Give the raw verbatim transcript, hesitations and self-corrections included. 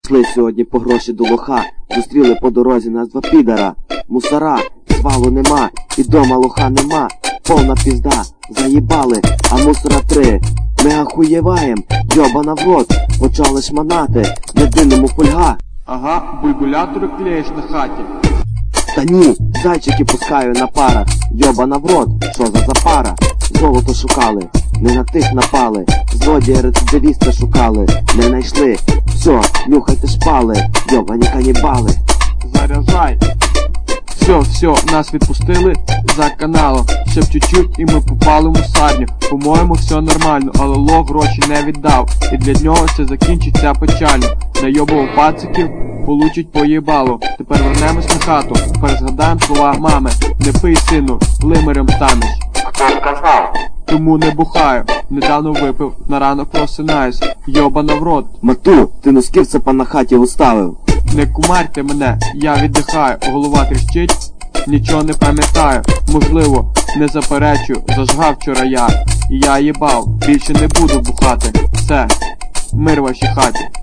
Йшли сьогодні по гроші до лоха, зустріли по дорозі нас два підара. Мусора, свалу нема, і дома лоха нема. Повна пізда, заїбали, а мусора три. Ми охуєваєм, йобана в рот, почали шманати, єдиному фольга. Ага, бульбулятори клеїш на хаті. Та ні, зайчики пускаю на парах, йобана в рот, що за запара. Золото шукали, не на тих напали, злодія рецидивіста шукали, не знайшли. Все, нюхайте шпали, йобані канібали. Заряджай. Все, все, нас відпустили за каналом. Ще б чуть-чуть і ми попали в мусарню. По-моєму, все нормально, але лох гроші не віддав. І для нього це закінчиться печально. Найобував пациків, получить поїбало. Тепер вернемось на хату, перезгадаємо слова мами. Не пий, сину, лимерем станеш. Хто сказав? Тому не бухаю, недавно випив, на ранок просинаюсь. Йобана в рот. Мату, ти носків цепа на хаті уставив. Не кумарте мене, я віддихаю, голова тріщить, нічого не пам'ятаю. Можливо, не заперечую, зажгав вчора я. І я їбав, більше не буду бухати. Все, мир вашій хаті.